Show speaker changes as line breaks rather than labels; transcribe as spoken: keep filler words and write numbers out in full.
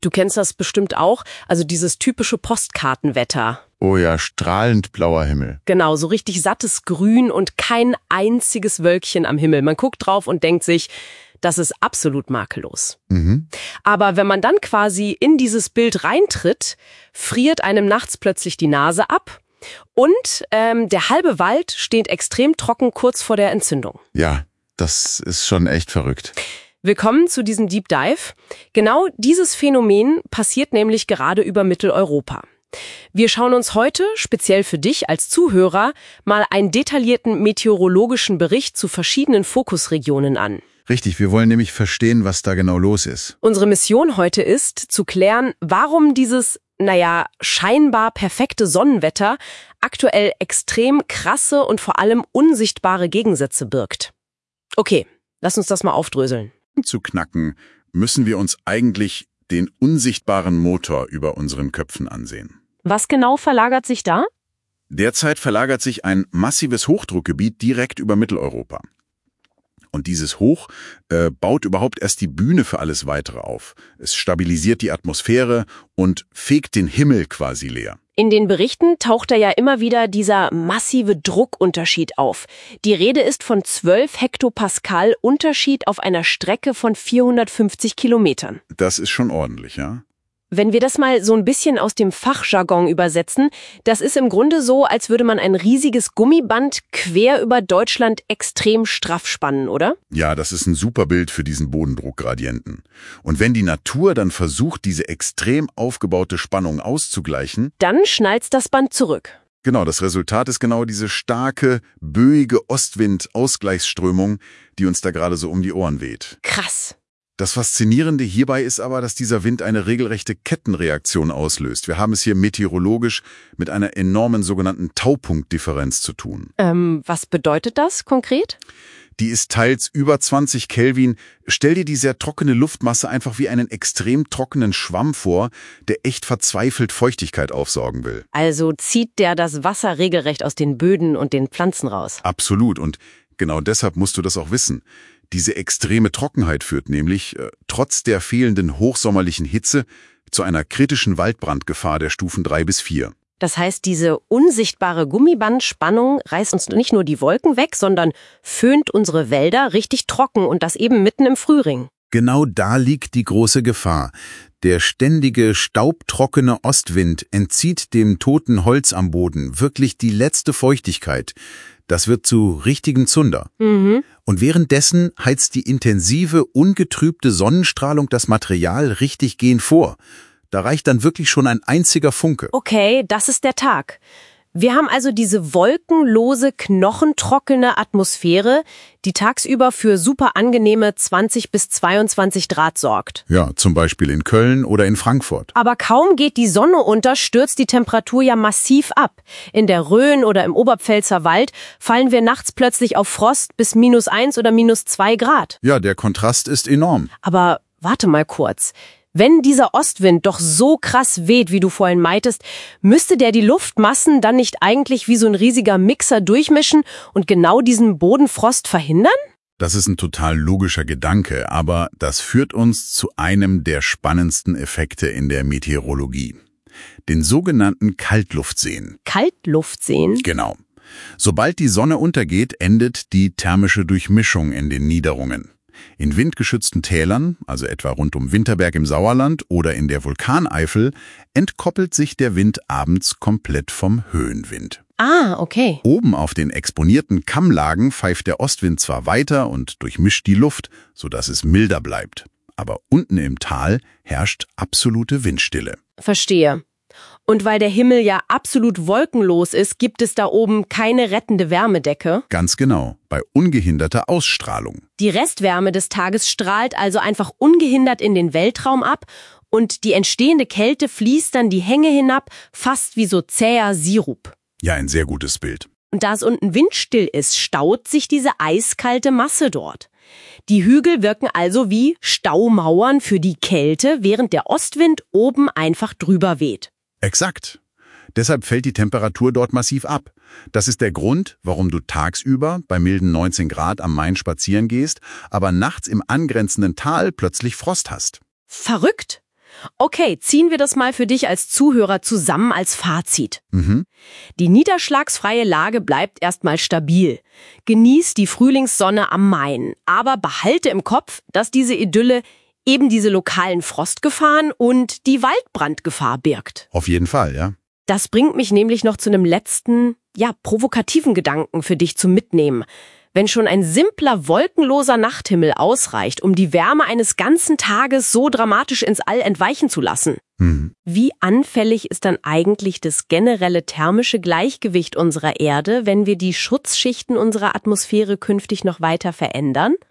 Du kennst das bestimmt auch, also dieses typische Postkartenwetter.
Oh ja, strahlend blauer Himmel.
Genau, so richtig sattes Grün und kein einziges Wölkchen am Himmel. Man guckt drauf und denkt sich, das ist absolut makellos.
Mhm.
Aber wenn man dann quasi in dieses Bild reintritt, friert einem nachts plötzlich die Nase ab und ähm, der halbe Wald steht extrem trocken kurz vor der Entzündung.
Ja, das ist schon echt verrückt.
Willkommen zu diesem Deep Dive. Genau dieses Phänomen passiert nämlich gerade über Mitteleuropa. Wir schauen uns heute, speziell für dich als Zuhörer, mal einen detaillierten meteorologischen Bericht zu verschiedenen Fokusregionen an.
Richtig, wir wollen nämlich verstehen, was da genau los ist.
Unsere Mission heute ist, zu klären, warum dieses, naja, scheinbar perfekte Sonnenwetter aktuell extrem krasse und vor allem unsichtbare Gegensätze birgt. Okay, lass uns das mal aufdröseln.
Zu knacken, müssen wir uns eigentlich den unsichtbaren Motor über unseren Köpfen ansehen.
Was genau verlagert sich da?
Derzeit verlagert sich ein massives Hochdruckgebiet direkt über Mitteleuropa. Und dieses Hoch äh, baut überhaupt erst die Bühne für alles Weitere auf. Es stabilisiert die Atmosphäre und fegt den Himmel quasi leer.
In den Berichten taucht da ja immer wieder dieser massive Druckunterschied auf. Die Rede ist von zwölf Hektopascal Unterschied auf einer Strecke von vierhundertfünfzig Kilometern.
Das ist schon ordentlich, ja?
Wenn wir das mal so ein bisschen aus dem Fachjargon übersetzen, das ist im Grunde so, als würde man ein riesiges Gummiband quer über Deutschland extrem straff spannen, oder?
Ja, das ist ein super Bild für diesen Bodendruckgradienten. Und wenn die Natur dann versucht, diese extrem aufgebaute Spannung auszugleichen,
dann schnalzt das Band zurück.
Genau, das Resultat ist genau diese starke, böige Ostwind-Ausgleichsströmung, die uns da gerade so um die Ohren weht.
Krass.
Das Faszinierende hierbei ist aber, dass dieser Wind eine regelrechte Kettenreaktion auslöst. Wir haben es hier meteorologisch mit einer enormen sogenannten Taupunktdifferenz zu tun.
Ähm, was bedeutet das konkret?
Die ist teils über zwanzig Kelvin. Stell dir die sehr trockene Luftmasse einfach wie einen extrem trockenen Schwamm vor, der echt verzweifelt Feuchtigkeit aufsaugen will.
Also zieht der das Wasser regelrecht aus den Böden und den Pflanzen raus.
Absolut. Und genau deshalb musst du das auch wissen. Diese extreme Trockenheit führt nämlich, äh, trotz der fehlenden hochsommerlichen Hitze, zu einer kritischen Waldbrandgefahr der Stufen drei bis vier.
Das heißt, diese unsichtbare Gummibandspannung reißt uns nicht nur die Wolken weg, sondern föhnt unsere Wälder richtig trocken und das eben mitten im Frühling.
Genau da liegt die große Gefahr. Der ständige, staubtrockene Ostwind entzieht dem toten Holz am Boden wirklich die letzte Feuchtigkeit. Das wird zu richtigen Zunder.
Mhm.
Und währenddessen heizt die intensive, ungetrübte Sonnenstrahlung das Material richtig gehend vor. Da reicht dann wirklich schon ein einziger Funke.
Okay, das ist der Tag. Wir haben also diese wolkenlose, knochentrockene Atmosphäre, die tagsüber für super angenehme zwanzig bis zweiundzwanzig Grad sorgt.
Ja, zum Beispiel in Köln oder in Frankfurt.
Aber kaum geht die Sonne unter, stürzt die Temperatur ja massiv ab. In der Rhön oder im Oberpfälzer Wald fallen wir nachts plötzlich auf Frost bis minus eins oder minus zwei Grad.
Ja, der Kontrast ist enorm.
Aber warte mal kurz. Wenn dieser Ostwind doch so krass weht, wie du vorhin meintest, müsste der die Luftmassen dann nicht eigentlich wie so ein riesiger Mixer durchmischen und genau diesen Bodenfrost verhindern?
Das ist ein total logischer Gedanke, aber das führt uns zu einem der spannendsten Effekte in der Meteorologie. Den sogenannten Kaltluftseen.
Kaltluftseen?
Genau. Sobald die Sonne untergeht, endet die thermische Durchmischung in den Niederungen. In windgeschützten Tälern, also etwa rund um Winterberg im Sauerland oder in der Vulkaneifel, entkoppelt sich der Wind abends komplett vom Höhenwind.
Ah, okay.
Oben auf den exponierten Kammlagen pfeift der Ostwind zwar weiter und durchmischt die Luft, sodass es milder bleibt. Aber unten im Tal herrscht absolute Windstille.
Verstehe. Und weil der Himmel ja absolut wolkenlos ist, gibt es da oben keine rettende Wärmedecke?
Ganz genau, bei ungehinderter Ausstrahlung.
Die Restwärme des Tages strahlt also einfach ungehindert in den Weltraum ab und die entstehende Kälte fließt dann die Hänge hinab, fast wie so zäher Sirup.
Ja, ein sehr gutes Bild.
Und da es unten windstill ist, staut sich diese eiskalte Masse dort. Die Hügel wirken also wie Staumauern für die Kälte, während der Ostwind oben einfach drüber weht.
Exakt. Deshalb fällt die Temperatur dort massiv ab. Das ist der Grund, warum du tagsüber bei milden neunzehn Grad am Main spazieren gehst, aber nachts im angrenzenden Tal plötzlich Frost hast.
Verrückt! Okay, ziehen wir das mal für dich als Zuhörer zusammen als Fazit.
Mhm.
Die niederschlagsfreie Lage bleibt erstmal stabil. Genieß die Frühlingssonne am Main, aber behalte im Kopf, dass diese Idylle eben diese lokalen Frostgefahren und die Waldbrandgefahr birgt.
Auf jeden Fall, ja.
Das bringt mich nämlich noch zu einem letzten, ja, provokativen Gedanken für dich zum Mitnehmen. Wenn schon ein simpler, wolkenloser Nachthimmel ausreicht, um die Wärme eines ganzen Tages so dramatisch ins All entweichen zu lassen,
Mhm.
wie anfällig ist dann eigentlich das generelle thermische Gleichgewicht unserer Erde, wenn wir die Schutzschichten unserer Atmosphäre künftig noch weiter verändern?